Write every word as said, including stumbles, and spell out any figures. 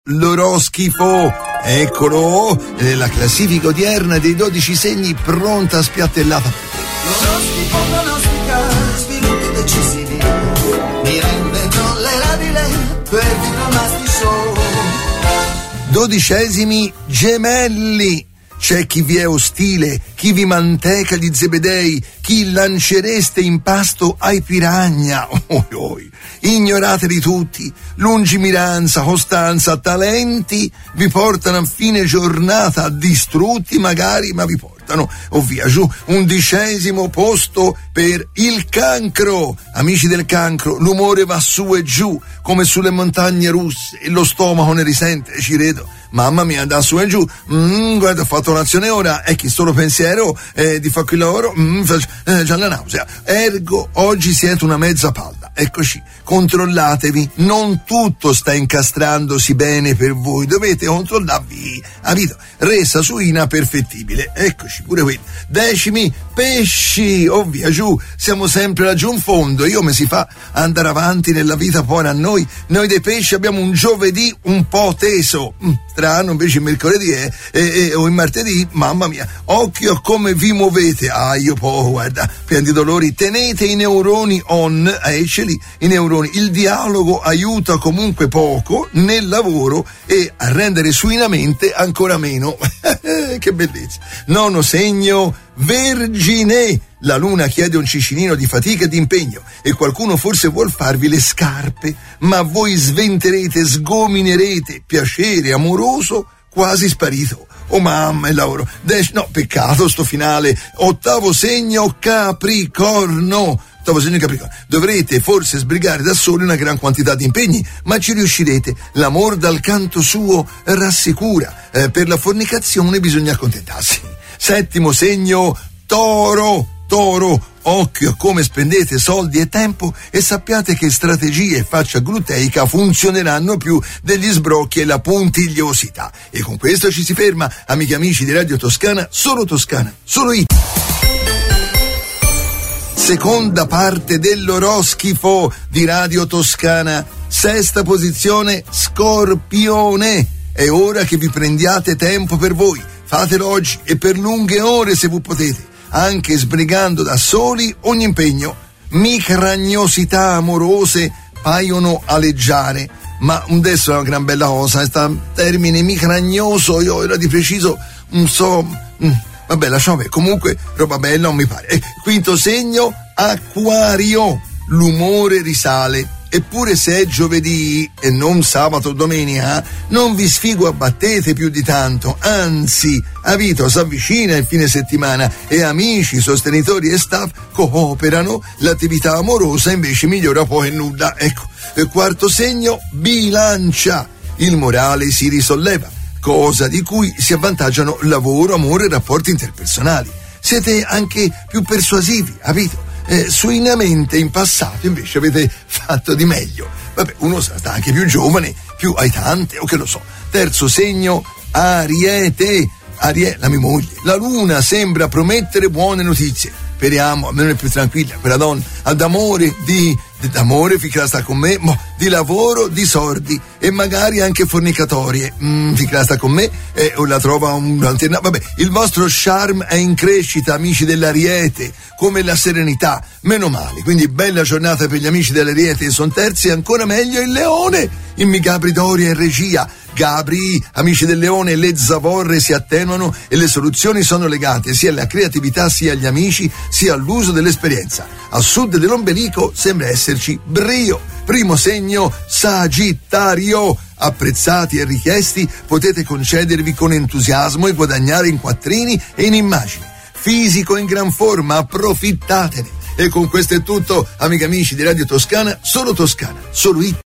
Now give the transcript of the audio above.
L'oroschifo, eccolo, nella classifica odierna dei dodici segni pronta a spiattellata. L'oroscopo pronostica sviluppi decisivi, mi rende tollerabile per diplomatic show. Dodicesimi gemelli. C'è chi vi è ostile, chi vi manteca gli zebedei, chi lancereste in pasto ai piragna. Oh, oh. Ignorateli tutti, lungimiranza, costanza, talenti vi portano a fine giornata distrutti magari, ma vi portano, o via giù, undicesimo posto per il cancro. Amici del cancro, l'umore va su e giù, come sulle montagne russe, e lo stomaco ne risente, ci credo. Mamma mia, da su e giù, mm, guarda, ho fatto un'azione ora, e chi solo pensiero eh, di fare qui lavoro, mm, faccio, eh, già la nausea. Ergo, oggi siete una mezza palla, eccoci, controllatevi, non tutto sta incastrandosi bene per voi, dovete controllarvi, capito? Resa suina perfettibile, eccoci, pure qui. Decimi, pesci, oh via giù, siamo sempre laggiù in fondo, io mi si fa andare avanti nella vita poi a noi, noi dei pesci abbiamo un giovedì un po' teso, mm, strano, invece il mercoledì è, è, è, o il martedì, mamma mia, occhio a come vi muovete, ah io poi guarda, pieni di dolori, tenete i neuroni on, ecceli, i neuroni, il dialogo aiuta comunque poco nel lavoro e a rendere suinamente ancora meno, che bellezza. Nono segno, Vergine. La luna chiede un cicinino di fatica e di impegno e qualcuno forse vuol farvi le scarpe, ma voi sventerete, sgominerete, piacere amoroso quasi sparito. Oh mamma, il lavoro. Dec- no, peccato sto finale. Ottavo segno, Capricorno. Ottavo segno Capricorno. Dovrete forse sbrigare da soli una gran quantità di impegni, ma ci riuscirete. L'amor dal canto suo rassicura. Eh, per la fornicazione bisogna accontentarsi. Settimo segno, Toro. Toro, occhio a come spendete soldi e tempo e sappiate che strategie e faccia gluteica funzioneranno più degli sbrocchi e la puntigliosità. E con questo ci si ferma, amiche e amici di Radio Toscana, solo Toscana, solo It. Seconda parte dell'oroschifo di Radio Toscana, sesta posizione, Scorpione. È ora che vi prendiate tempo per voi, fatelo oggi e per lunghe ore se voi potete, anche sbrigando da soli ogni impegno. Micragnosità amorose paiono aleggiare, ma adesso è una gran bella cosa, sta termine micragnoso, io era di preciso, non so, mm, vabbè lasciamo vedere, comunque roba bella non mi pare. Eh, quinto segno, Acquario, l'umore risale. Eppure se è giovedì e non sabato o domenica, non vi sfigo abbattete più di tanto, anzi, avvito s'avvicina il fine settimana e amici, sostenitori e staff cooperano, l'attività amorosa invece migliora poi e nulla. Ecco, il quarto segno, Bilancia, il morale si risolleva, cosa di cui si avvantaggiano lavoro, amore e rapporti interpersonali. Siete anche più persuasivi, avvito? Eh, suinamente in passato invece avete fatto di meglio. Vabbè, uno sarà anche più giovane, più aitante o che lo so. Terzo segno, Ariete. Ariete, la mia moglie. La luna sembra promettere buone notizie. Speriamo, almeno è più tranquilla quella donna. Ad amore, di, di d'amore finché sta con me, mo, di lavoro, di sordi e magari anche fornicatorie. Mm, finché sta con me eh, o la trova un'alterna. Vabbè, il vostro charme è in crescita, amici dell'Ariete, come la serenità. Meno male, quindi bella giornata per gli amici dell'Ariete e son terzi, e ancora meglio il Leone, in mi Gabri Doria e regia. Gabri, amici del Leone, le zavorre si attenuano e le soluzioni sono legate sia alla creatività sia agli amici sia all'uso dell'esperienza. A sud dell'ombelico sembra esserci brio. Primo segno, Sagittario. Apprezzati e richiesti, potete concedervi con entusiasmo e guadagnare in quattrini e in immagini. Fisico in gran forma, approfittatene. E con questo è tutto, amiche e amici di Radio Toscana, solo Toscana, solo It.